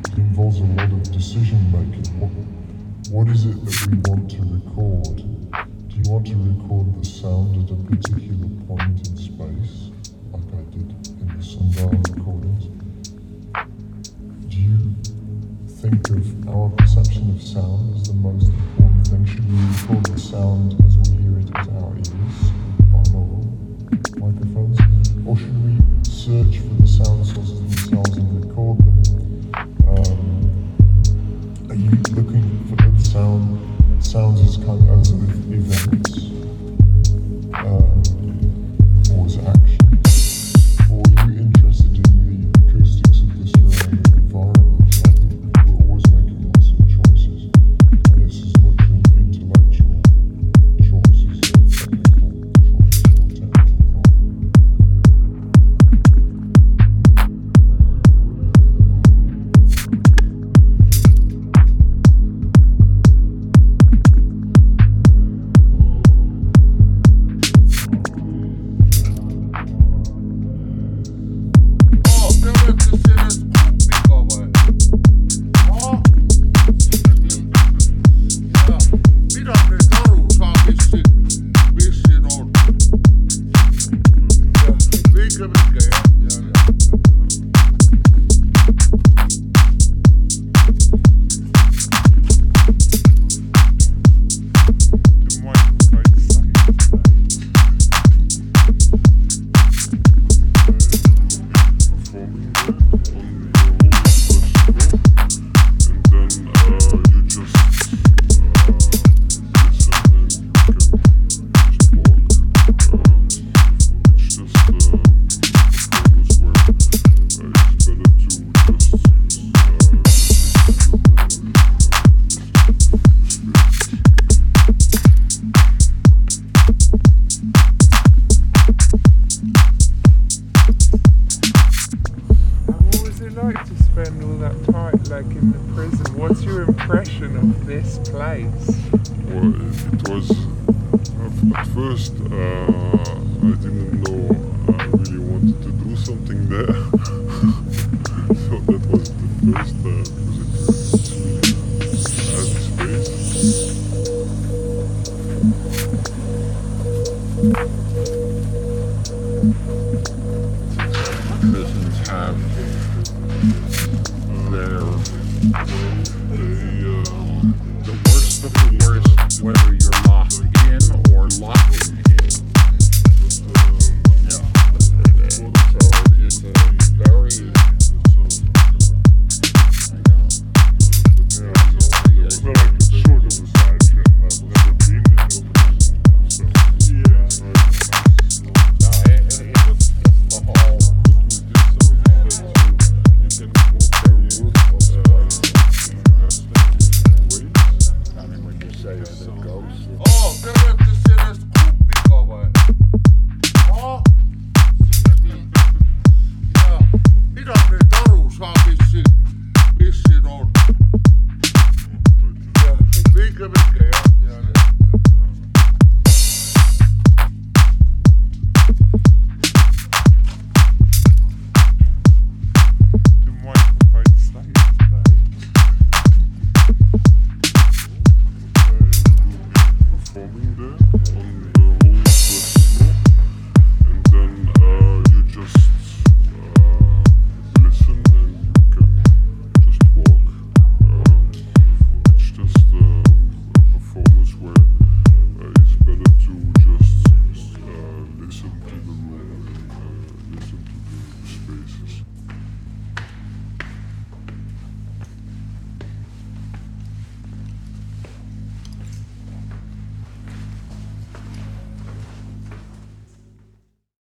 It involves a lot of decision making. What is it that we want to record? Do you want to record the sound at a particular point in space, like I did in the Sundar recordings? Do you think of our perception of sound as the most important thing? Should we record the sound as we hear it with our ears, binaural microphones? Or should we search for the sound sources themselves and record them? Are you looking for the sounds as kind of as events, or as action? Or are you interested in the acoustics of the surrounding environment? I think we're always making lots of choices, and it's as much an intellectual choice as a technical choice or technical problem. Like in the prison, what's your impression of this place? Well, it was at first I didn't know I really wanted to do something there. So that was the first prisons have their